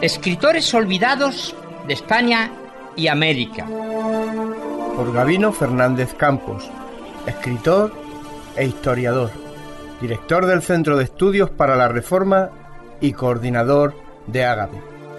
Escritores olvidados de España y América. Por Gabino Fernández Campos, escritor e historiador, director del Centro de Estudios para la Reforma y coordinador de Ágape.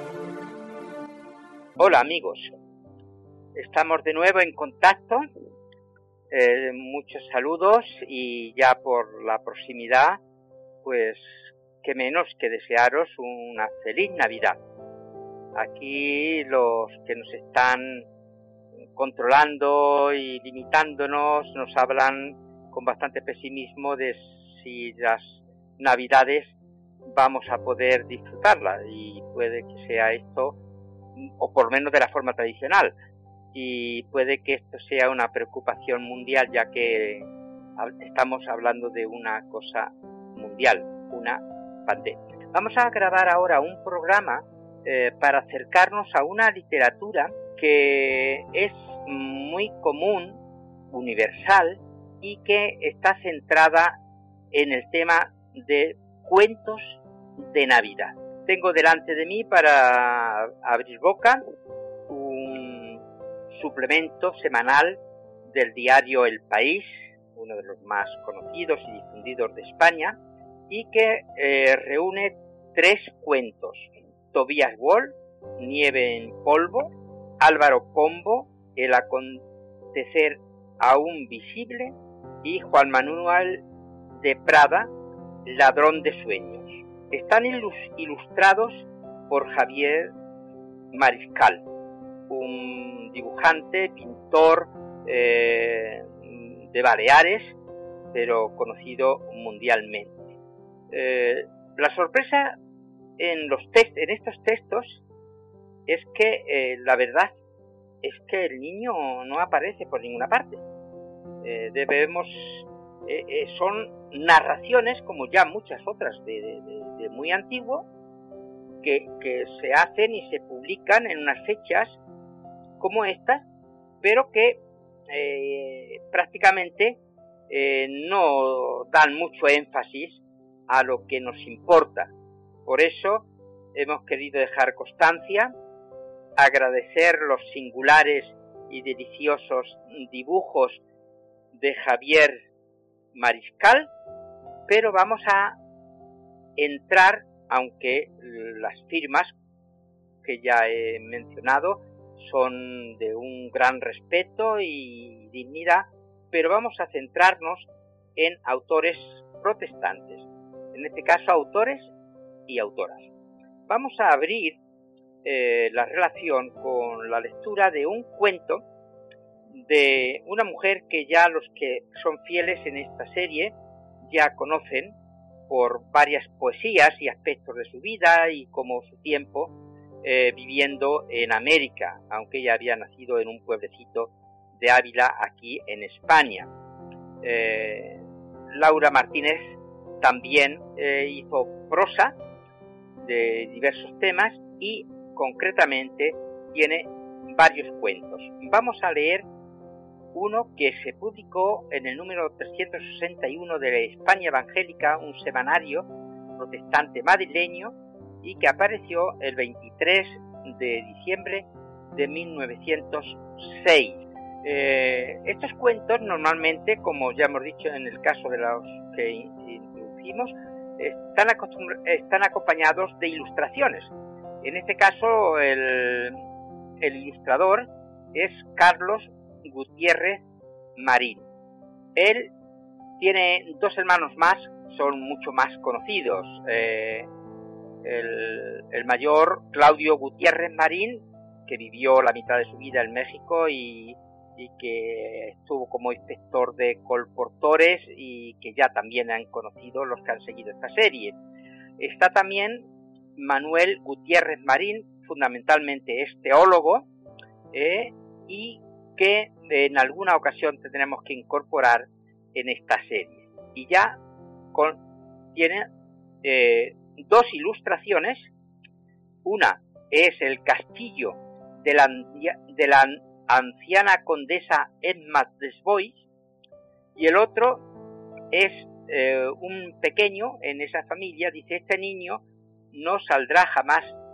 Hola amigos, estamos de nuevo en contacto, muchos saludos y ya por la proximidad, pues qué menos que desearos una feliz Navidad. Aquí los que nos están controlando y limitándonos nos hablan con bastante pesimismo de si las Navidades vamos a poder disfrutarlas, y puede que sea esto, o por lo menos de la forma tradicional, y puede que esto sea una preocupación mundial, ya que estamos hablando de una cosa mundial, una pandemia. Vamos a grabar ahora un programa para acercarnos a una literatura que es muy común, universal, y que está centrada en el tema de cuentos de Navidad. Tengo delante de mí, para abrir boca, un suplemento semanal del diario El País, uno de los más conocidos y difundidos de España, y que reúne 3 cuentos: Tobías Wall, Nieve en polvo; Álvaro Pombo, El acontecer aún visible; y Juan Manuel de Prada, Ladrón de sueños. Están ilustrados por Javier Mariscal, un dibujante, pintor de Baleares, pero conocido mundialmente. La sorpresa en estos textos es que la verdad es que el niño no aparece por ninguna parte. Son narraciones, como ya muchas otras de muy antiguo, que se hacen y se publican en unas fechas como estas, pero que prácticamente no dan mucho énfasis a lo que nos importa. Por eso hemos querido dejar constancia, agradecer los singulares y deliciosos dibujos de Javier Mariscal, pero vamos a entrar, aunque las firmas que ya he mencionado son de un gran respeto y dignidad, pero vamos a centrarnos en autores protestantes, en este caso autores y autoras. Vamos a abrir la relación con la lectura de un cuento de una mujer que ya los que son fieles en esta serie ya conocen por varias poesías y aspectos de su vida y como su tiempo viviendo en América, aunque ella había nacido en un pueblecito de Ávila, aquí en España. Laura Martínez también hizo prosa de diversos temas y concretamente tiene varios cuentos. Vamos a leer uno que se publicó en el número 361 de España Evangélica, un semanario protestante madrileño, y que apareció el 23 de diciembre de 1906. Estos cuentos normalmente, como ya hemos dicho en el caso de los que introducimos, están acompañados de ilustraciones. En este caso el ilustrador es Carlos Gutiérrez Marín. Él tiene 2 hermanos más, son mucho más conocidos. El mayor, Claudio Gutiérrez Marín, que vivió la mitad de su vida en México y que estuvo como inspector de colportores y que ya también han conocido los que han seguido esta serie. Está también Manuel Gutiérrez Marín, fundamentalmente es teólogo, y que en alguna ocasión tendremos que incorporar en esta serie. Y ya tiene 2 ilustraciones. Una es el castillo de la anciana condesa Emma Desbois, y el otro es un pequeño en esa familia. Dice: este niño no saldrá jamás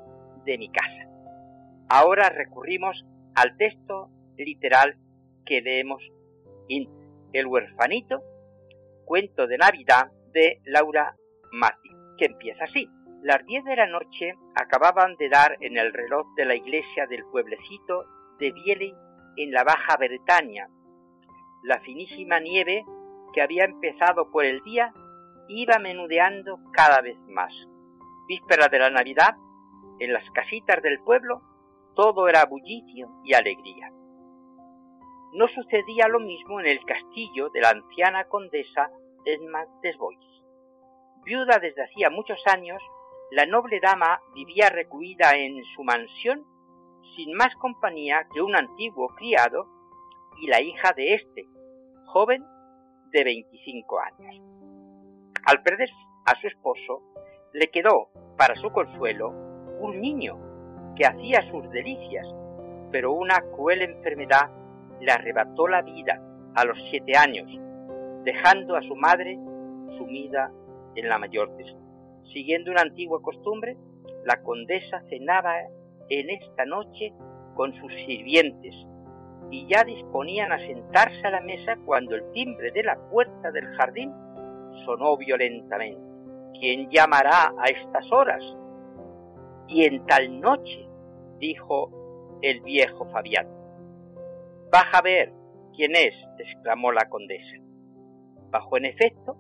de mi casa. Ahora recurrimos al texto literal que leemos en El huerfanito, cuento de Navidad de Laura Mati, que empieza así. Las 10 de la noche acababan de dar en el reloj de la iglesia del pueblecito de Vielle en la Baja Bretaña. La finísima nieve que había empezado por el día iba menudeando cada vez más. Víspera de la Navidad, en las casitas del pueblo, todo era bullicio y alegría. No sucedía lo mismo en el castillo de la anciana condesa Edma Desbois. Viuda desde hacía muchos años, la noble dama vivía recluida en su mansión sin más compañía que un antiguo criado y la hija de éste, joven de 25 años. Al perder a su esposo, le quedó, para su consuelo, un niño que hacía sus delicias, pero una cruel enfermedad le arrebató la vida a los 7 años, dejando a su madre sumida en la mayor tristeza. Siguiendo una antigua costumbre, la condesa cenaba en esta noche con sus sirvientes y ya disponían a sentarse a la mesa cuando el timbre de la puerta del jardín sonó violentamente. ¿Quién llamará a estas horas? Y en tal noche, dijo el viejo Fabián. «Baja a ver quién es», exclamó la condesa. Bajó en efecto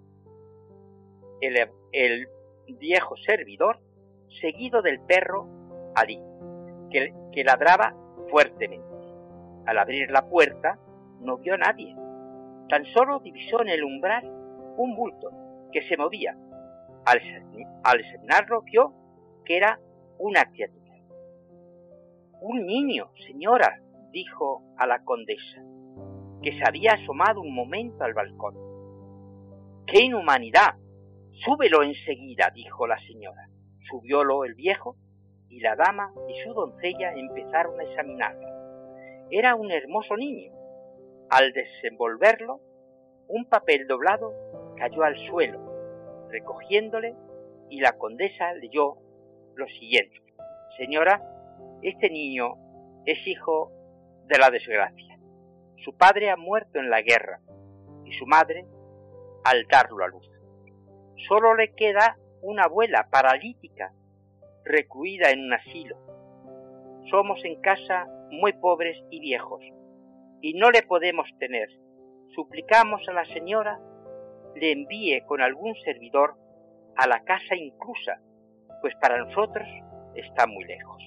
el viejo servidor, seguido del perro Alí, que ladraba fuertemente. Al abrir la puerta no vio a nadie, tan solo divisó en el umbral un bulto que se movía. Al examinarlo vio que era una criatura. «Un niño, señora», dijo a la condesa, que se había asomado un momento al balcón. «¡Qué inhumanidad! Súbelo enseguida», dijo la señora. Subiólo el viejo y la dama y su doncella empezaron a examinarlo. Era un hermoso niño. Al desenvolverlo, un papel doblado cayó al suelo, recogiéndole, y la condesa leyó lo siguiente: «Señora, este niño es hijo de la desgracia. Su padre ha muerto en la guerra y su madre al darlo a luz. Solo le queda una abuela paralítica, recluida en un asilo. Somos en casa muy pobres y viejos, y no le podemos tener. Suplicamos a la señora le envíe con algún servidor a la casa inclusa, pues para nosotros está muy lejos».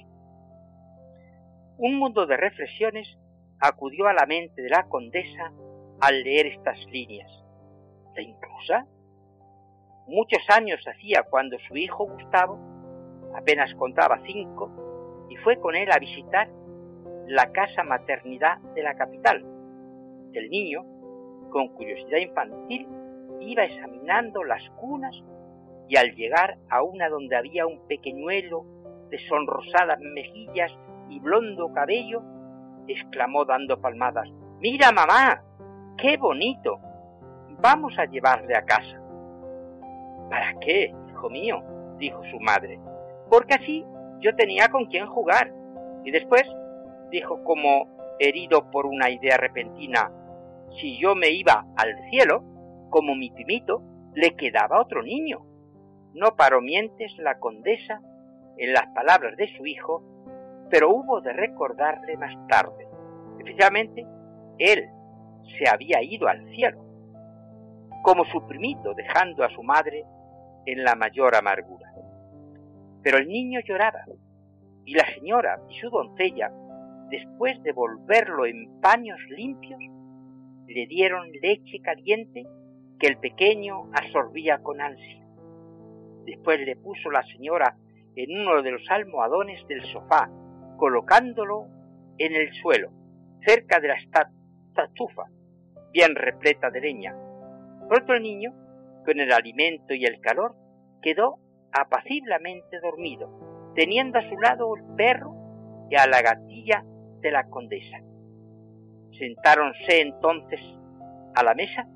Un mundo de reflexiones acudió a la mente de la condesa al leer estas líneas. ¿La inclusa? Muchos años hacía cuando su hijo Gustavo apenas contaba 5 y fue con él a visitar la casa maternidad de la capital. El niño, con curiosidad infantil, iba examinando las cunas y al llegar a una donde había un pequeñuelo de sonrosadas mejillas y blondo cabello, exclamó dando palmadas: «¡Mira, mamá! ¡Qué bonito! Vamos a llevarle a casa». «¿Para qué, hijo mío?», dijo su madre. «Porque así yo tenía con quién jugar». Y después dijo, como herido por una idea repentina: «Si yo me iba al cielo, como mi primito, le quedaba otro niño». No paró mientes la condesa en las palabras de su hijo, pero hubo de recordarle más tarde. Efectivamente, él se había ido al cielo, como su primito, dejando a su madre en la mayor amargura. Pero el niño lloraba, y la señora y su doncella, después de volverlo en paños limpios, le dieron leche caliente que el pequeño absorbía con ansia. Después le puso la señora en uno de los almohadones del sofá, colocándolo en el suelo, cerca de la estufa, bien repleta de leña. Pronto el niño, con el alimento y el calor, quedó apaciblemente dormido, teniendo a su lado el perro y a la gatilla de la condesa. Sentáronse entonces a la mesa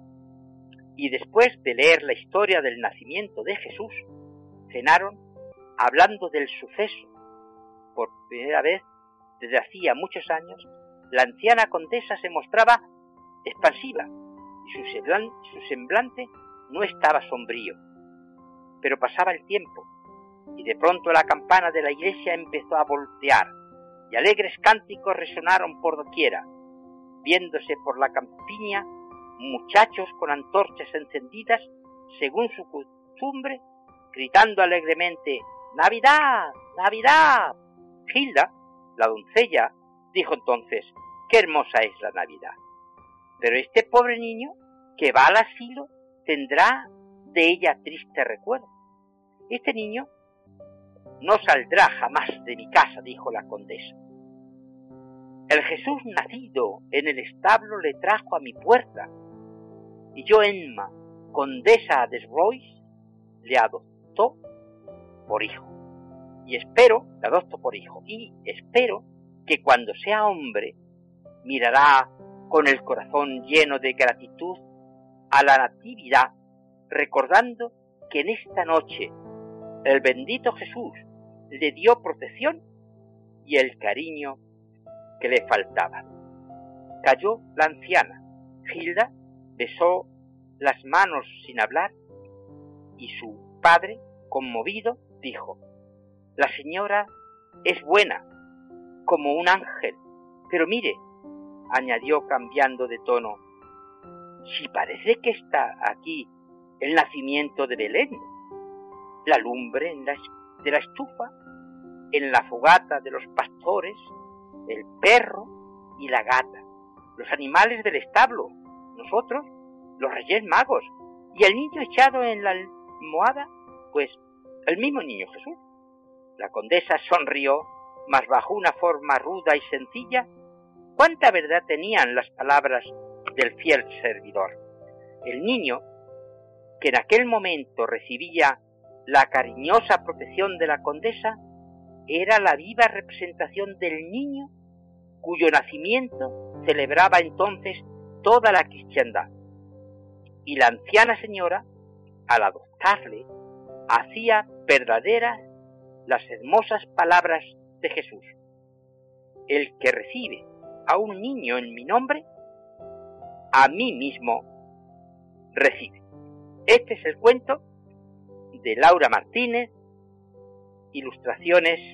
y después de leer la historia del nacimiento de Jesús, cenaron hablando del suceso. Por primera vez, desde hacía muchos años, la anciana condesa se mostraba expansiva y su semblante no estaba sombrío. Pero pasaba el tiempo y de pronto la campana de la iglesia empezó a voltear y alegres cánticos resonaron por doquiera, viéndose por la campiña muchachos con antorchas encendidas según su costumbre, gritando alegremente: ¡Navidad! ¡Navidad! Hilda, la doncella, dijo entonces: ¡qué hermosa es la Navidad! Pero este pobre niño que va al asilo tendrá de ella triste recuerdo. Este niño no saldrá jamás de mi casa, dijo la condesa. El Jesús nacido en el establo le trajo a mi puerta, y yo, Emma, condesa de Srois, le adoptó por hijo. Y espero que cuando sea hombre mirará con el corazón lleno de gratitud a la Natividad, recordando que en esta noche el bendito Jesús le dio protección y el cariño que le faltaba. Calló la anciana. Hilda besó las manos sin hablar y su padre, conmovido, dijo: la señora es buena, como un ángel, pero mire, añadió cambiando de tono, si parece que está aquí el nacimiento de Belén, la lumbre de la estufa, en la fogata de los pastores, el perro y la gata, los animales del establo, nosotros, los Reyes Magos, y el niño echado en la almohada, pues el mismo niño Jesús. La condesa sonrió, mas bajo una forma ruda y sencilla. Cuánta verdad tenían las palabras del fiel servidor. El niño, que en aquel momento recibía la cariñosa protección de la condesa, era la viva representación del niño cuyo nacimiento celebraba entonces toda la cristiandad. Y la anciana señora, al adoptarle, hacía verdaderas las hermosas palabras de Jesús: el que recibe a un niño en mi nombre, a mí mismo recibe. Este es el cuento de Laura Martínez, ilustraciones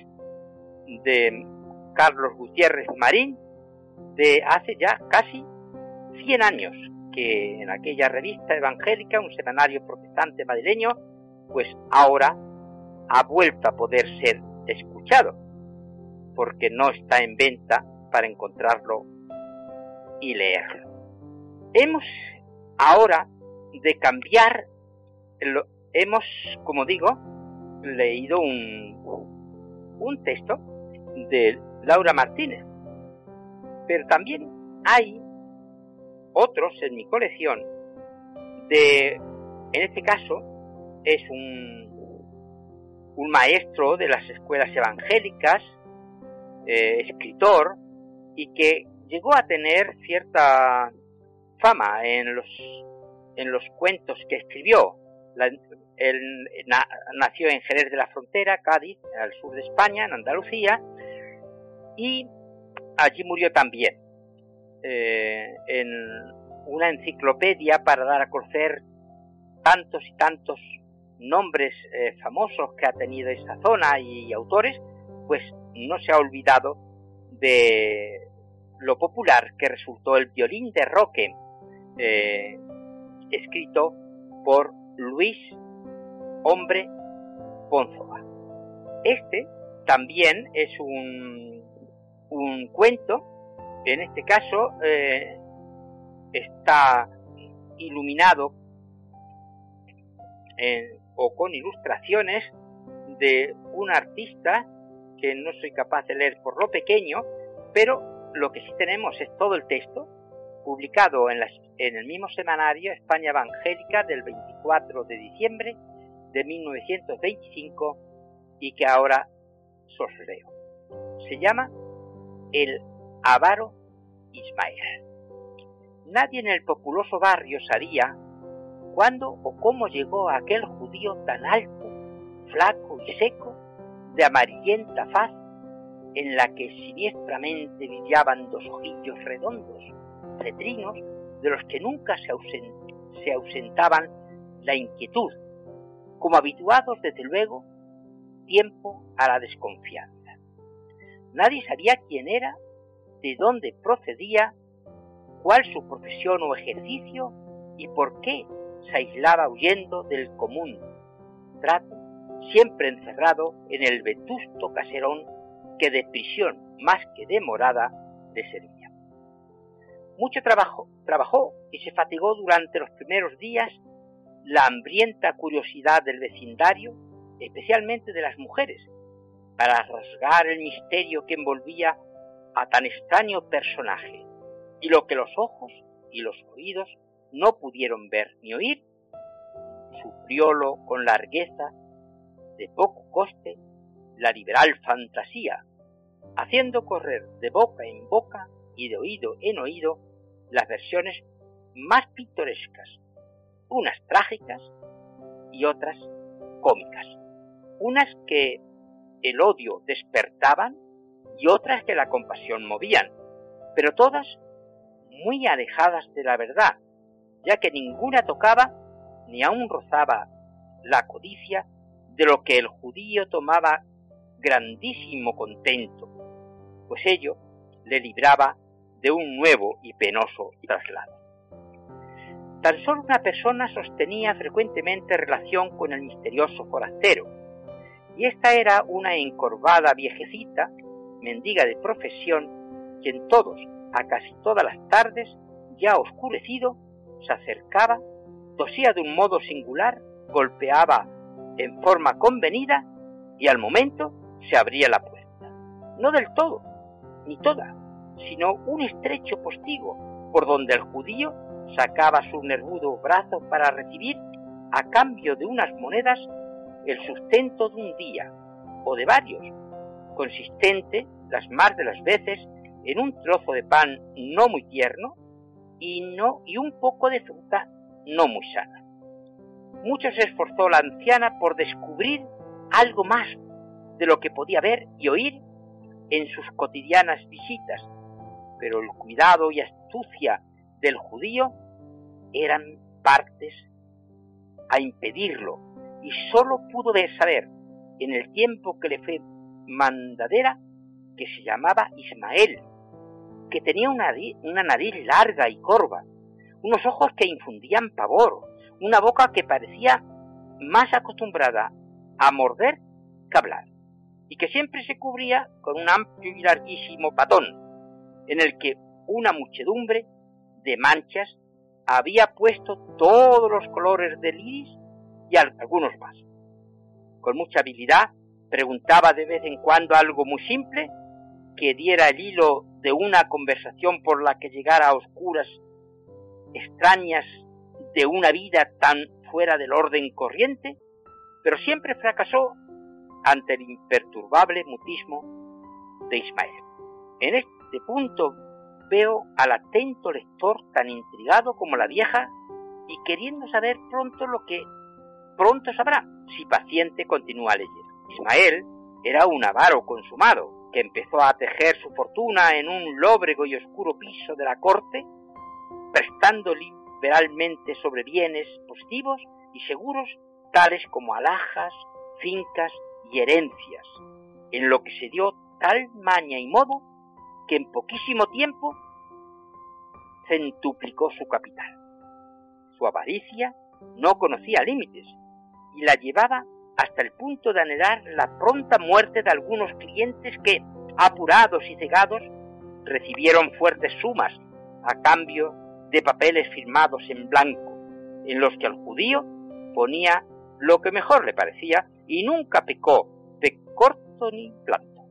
de Carlos Gutiérrez Marín, de hace ya casi 100 años, que en aquella revista evangélica, un semanario protestante madrileño, pues ahora ha vuelto a poder ser escuchado, porque no está en venta para encontrarlo y leerlo. Hemos ahora de cambiar, hemos, como digo, leído un texto de Laura Martínez, pero también hay otros en mi colección en este caso es un maestro de las escuelas evangélicas, escritor, y que llegó a tener cierta fama en los cuentos que escribió. Él nació en Jerez de la Frontera, Cádiz, al sur de España, en Andalucía, y allí murió también, en una enciclopedia para dar a conocer tantos y tantos nombres famosos que ha tenido esa zona y autores, pues no se ha olvidado de lo popular que resultó el Violín de Roque, escrito por Luis Hombre Pónzoga. Este también es un cuento, en este caso está iluminado o con ilustraciones de un artista que no soy capaz de leer por lo pequeño, pero lo que sí tenemos es todo el texto publicado en el mismo semanario España Evangélica del 24 de diciembre de 1925 y que ahora os leo. Se llama El avaro Ismael. Nadie en el populoso barrio sabía cuándo o cómo llegó aquel judío tan alto, flaco y seco de amarillenta faz en la que siniestramente brillaban dos ojillos redondos, cetrinos, de los que nunca se ausentaban la inquietud, como habituados desde luego tiempo a la desconfianza. Nadie sabía quién era, de dónde procedía, cuál su profesión o ejercicio y por qué se aislaba huyendo del común trato, siempre encerrado en el vetusto caserón que de prisión más que de morada le servía. Mucho trabajó y se fatigó durante los primeros días la hambrienta curiosidad del vecindario, especialmente de las mujeres, para rasgar el misterio que envolvía a tan extraño personaje, y lo que los ojos y los oídos no pudieron ver ni oír, sufriólo con largueza, de poco coste, la liberal fantasía, haciendo correr de boca en boca y de oído en oído las versiones más pintorescas, unas trágicas y otras cómicas, unas que el odio despertaban y otras que la compasión movían, pero todas muy alejadas de la verdad, ya que ninguna tocaba ni aun rozaba la codicia de lo que el judío tomaba grandísimo contento, pues ello le libraba de un nuevo y penoso traslado. Tan solo una persona sostenía frecuentemente relación con el misterioso forastero, y esta era una encorvada viejecita, mendiga de profesión, quien a casi todas las tardes, ya oscurecido, se acercaba, tosía de un modo singular, golpeaba en forma convenida y al momento se abría la puerta. No del todo, ni toda, sino un estrecho postigo por donde el judío sacaba su nervudo brazo para recibir, a cambio de unas monedas, el sustento de un día o de varios, consistente, las más de las veces, en un trozo de pan no muy tierno y un poco de fruta no muy sana. Mucho se esforzó la anciana por descubrir algo más de lo que podía ver y oír en sus cotidianas visitas, pero el cuidado y astucia del judío eran partes a impedirlo, y sólo pudo saber en el tiempo que le fue mandadera que se llamaba Ismael, que tenía una nariz larga y corva, unos ojos que infundían pavor, una boca que parecía más acostumbrada a morder que hablar, y que siempre se cubría con un amplio y larguísimo patón, en el que una muchedumbre de manchas había puesto todos los colores del iris y algunos más. Con mucha habilidad preguntaba de vez en cuando algo muy simple que diera el hilo de una conversación por la que llegara a oscuras extrañas de una vida tan fuera del orden corriente, pero siempre fracasó ante el imperturbable mutismo de Ismael. En este punto veo al atento lector tan intrigado como la vieja y queriendo saber pronto lo que pronto sabrá, si paciente continúa leyendo. Ismael era un avaro consumado, que empezó a tejer su fortuna en un lóbrego y oscuro piso de la corte, prestando liberalmente sobre bienes positivos y seguros, tales como alhajas, fincas y herencias, en lo que se dio tal maña y modo que en poquísimo tiempo centuplicó su capital. Su avaricia no conocía límites y la llevaba hasta el punto de anhelar la pronta muerte de algunos clientes que, apurados y cegados, recibieron fuertes sumas a cambio de papeles firmados en blanco, en los que el judío ponía lo que mejor le parecía y nunca pecó de corto ni planto.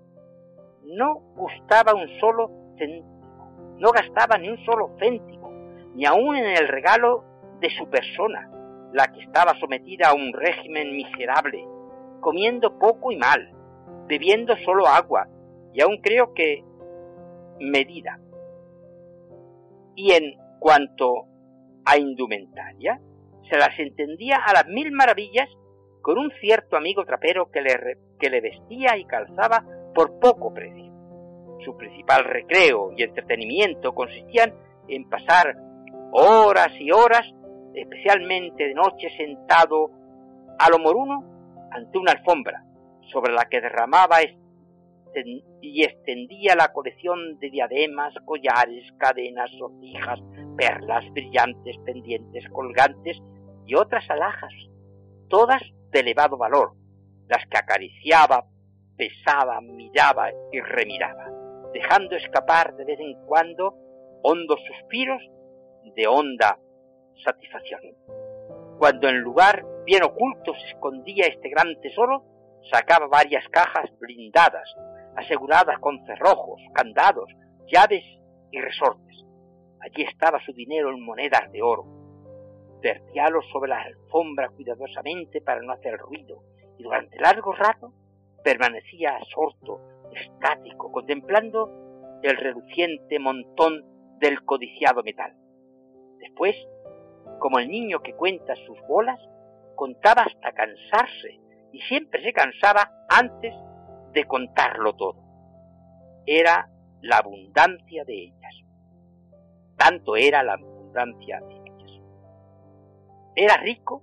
No gustaba un solo céntimo, no gastaba ni un solo céntimo, ni aun en el regalo de su persona, la que estaba sometida a un régimen miserable, comiendo poco y mal, bebiendo solo agua, y aún creo que medida. Y en cuanto a indumentaria, se las entendía a las mil maravillas con un cierto amigo trapero que le vestía y calzaba por poco precio. Su principal recreo y entretenimiento consistían en pasar horas y horas, especialmente de noche, sentado a lo moruno ante una alfombra sobre la que derramaba y extendía la colección de diademas, collares, cadenas, sortijas, perlas, brillantes, pendientes, colgantes y otras alhajas, todas de elevado valor, las que acariciaba, pesaba, miraba y remiraba, dejando escapar de vez en cuando hondos suspiros de honda satisfacción. Cuando en lugar bien oculto se escondía este gran tesoro, sacaba varias cajas blindadas, aseguradas con cerrojos, candados, llaves y resortes. Allí estaba su dinero en monedas de oro. Vertíalo sobre la alfombra cuidadosamente para no hacer ruido, y durante largo rato permanecía absorto, estático, contemplando el reluciente montón del codiciado metal. Después, como el niño que cuenta sus bolas, contaba hasta cansarse, y siempre se cansaba antes de contarlo todo. Era la abundancia de ellas. Tanto era la abundancia de ellas. Era rico,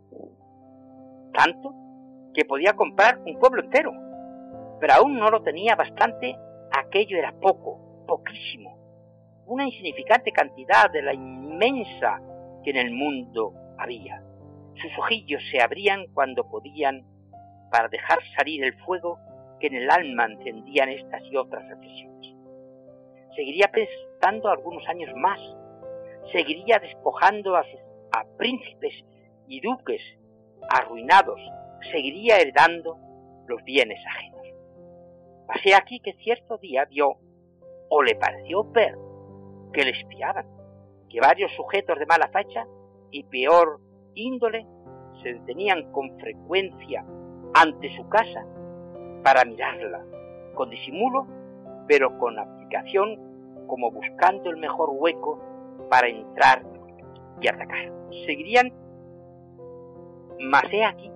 tanto, que podía comprar un pueblo entero, pero aún no lo tenía bastante. Aquello era poco, poquísimo, una insignificante cantidad de la inmensa que en el mundo había. Sus ojillos se abrían cuando podían para dejar salir el fuego que en el alma encendían estas y otras reflexiones. Seguiría pensando algunos años más, seguiría despojando a príncipes y duques arruinados, seguiría heredando los bienes ajenos. Pasé aquí que cierto día vio, o le pareció ver, que le espiaban, que varios sujetos de mala facha y peor índole se detenían con frecuencia ante su casa para mirarla, con disimulo, pero con aplicación, como buscando el mejor hueco para entrar y atacar. Seguirían, mas he aquí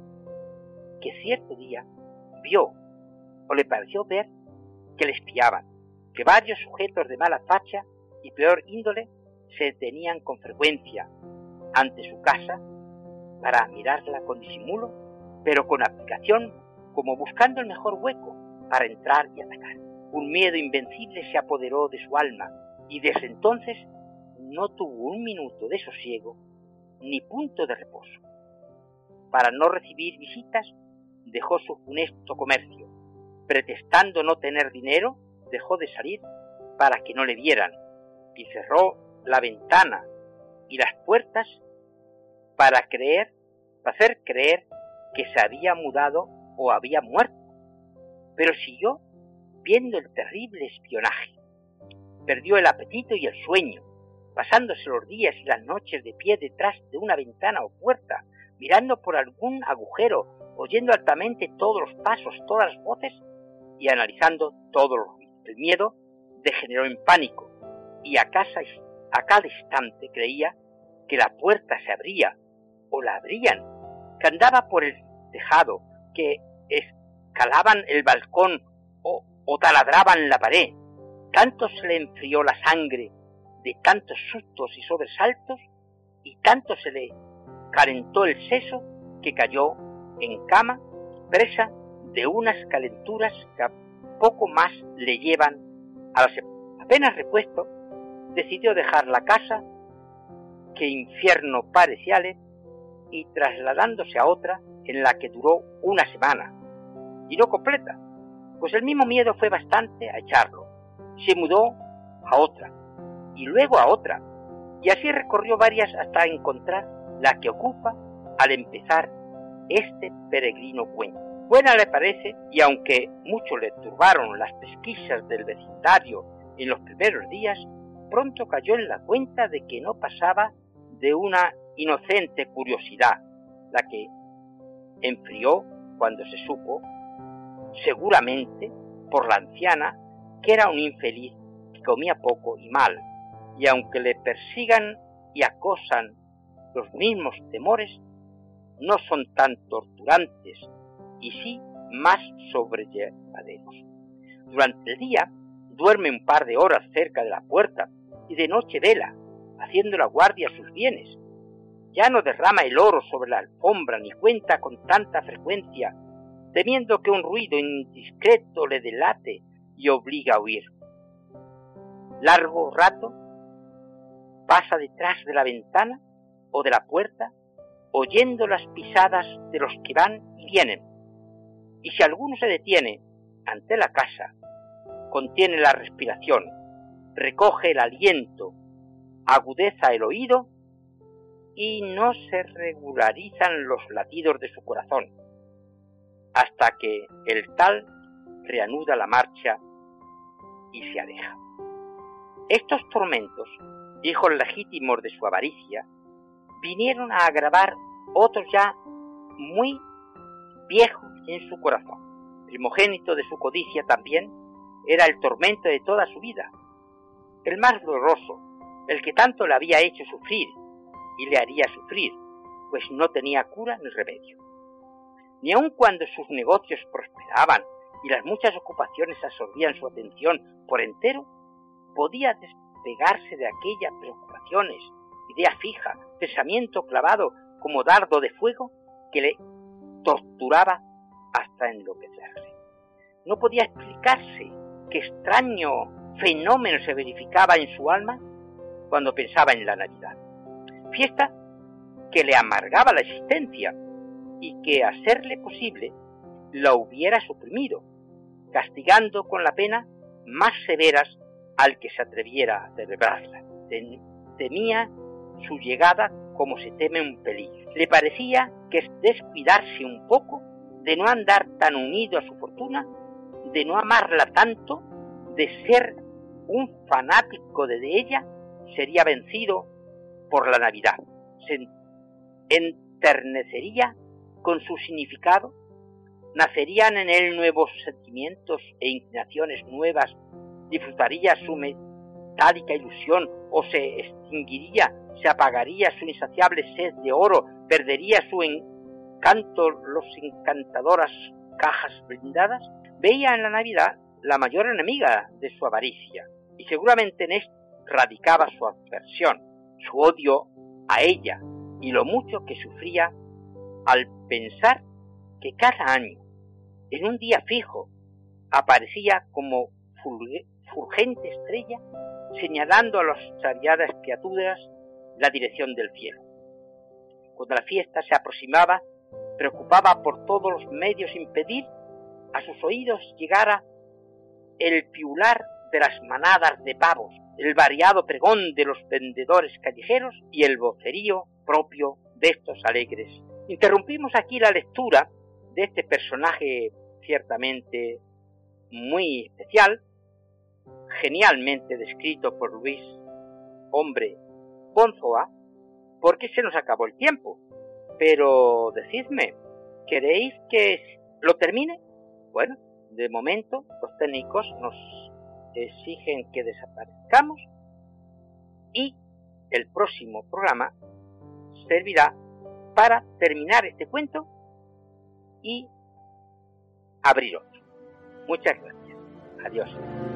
que cierto día vio, o le pareció ver, que le espiaban, que varios sujetos de mala facha y peor índole se detenían con frecuencia ante su casa para mirarla con disimulo, pero con aplicación, como buscando el mejor hueco para entrar y atacar. Un miedo invencible se apoderó de su alma, y desde entonces no tuvo un minuto de sosiego ni punto de reposo. Para no recibir visitas, dejó su funesto comercio. Pretextando no tener dinero, dejó de salir para que no le vieran, y cerró la ventana y las puertas para hacer creer que se había mudado o había muerto. Pero siguió viendo el terrible espionaje. Perdió el apetito y el sueño, pasándose los días y las noches de pie detrás de una ventana o puerta, mirando por algún agujero, oyendo altamente todos los pasos, todas las voces y analizando todos los ruidos. El miedo degeneró en pánico, y a cada instante creía que la puerta se abría o la abrían, que andaba por el tejado, que escalaban el balcón o taladraban la pared. Tanto se le enfrió la sangre de tantos sustos y sobresaltos, y tanto se le calentó el seso, que cayó en cama, presa de unas calenturas que a poco más le llevan a la sepultura. Apenas repuesto, decidió dejar la casa, que infierno parecíale, y trasladándose a otra en la que duró una semana, y no completa, pues el mismo miedo fue bastante a echarlo. Se mudó a otra, y luego a otra, y así recorrió varias hasta encontrar la que ocupa al empezar este peregrino cuento. Buena le parece, y aunque mucho le turbaron las pesquisas del vecindario en los primeros días, pronto cayó en la cuenta de que no pasaba de una inocente curiosidad, la que enfrió cuando se supo, seguramente por la anciana, que era un infeliz que comía poco y mal, y aunque le persigan y acosan los mismos temores, no son tan torturantes y sí más sobrellevaderos. Durante el día duerme un par de horas cerca de la puerta y de noche vela, haciendo la guardia a sus bienes. Ya no derrama el oro sobre la alfombra ni cuenta con tanta frecuencia, temiendo que un ruido indiscreto le delate y obliga a huir. Largo rato pasa detrás de la ventana o de la puerta, oyendo las pisadas de los que van y vienen, y si alguno se detiene ante la casa, contiene la respiración, recoge el aliento, agudeza el oído y no se regularizan los latidos de su corazón, hasta que el tal reanuda la marcha y se aleja. Estos tormentos, hijos legítimos de su avaricia, vinieron a agravar otros ya muy viejos en su corazón. Primogénito de su codicia también, era el tormento de toda su vida, el más doloroso, el que tanto le había hecho sufrir y le haría sufrir, pues no tenía cura ni remedio. Ni aun cuando sus negocios prosperaban y las muchas ocupaciones absorbían su atención por entero, podía despegarse de aquellas preocupaciones, idea fija, pensamiento clavado como dardo de fuego que le torturaba hasta enloquecerse. No podía explicarse qué extraño fenómeno se verificaba en su alma cuando pensaba en la Navidad, fiesta que le amargaba la existencia y que, a serle posible, la hubiera suprimido, castigando con la pena más severas al que se atreviera a celebrarla. Temía su llegada como se teme un peligro. Le parecía que descuidarse un poco, de no andar tan unido a su fortuna, de no amarla tanto, de ser un fanático de ella, sería vencido por la Navidad. Se enternecería con su significado, nacerían en él nuevos sentimientos e inclinaciones nuevas, disfrutaría su metálica ilusión o se extinguiría, se apagaría su insaciable sed de oro, perdería su encanto los encantadoras cajas blindadas. Veía en la Navidad la mayor enemiga de su avaricia y seguramente en esto radicaba su aversión, su odio a ella y lo mucho que sufría al pensar que cada año, en un día fijo, aparecía como fulgente estrella señalando a las extraviadas criaturas la dirección del cielo. Cuando la fiesta se aproximaba, preocupaba por todos los medios impedir a sus oídos llegara el piular de las manadas de pavos, el variado pregón de los vendedores callejeros y el vocerío propio de estos alegres. Interrumpimos aquí la lectura de este personaje ciertamente muy especial, genialmente descrito por Luis Hombre Ponzoa, porque se nos acabó el tiempo. Pero decidme, ¿queréis que lo termine? Bueno, de momento los técnicos nos exigen que desaparezcamos y el próximo programa servirá para terminar este cuento y abrir otro. Muchas gracias. Adiós.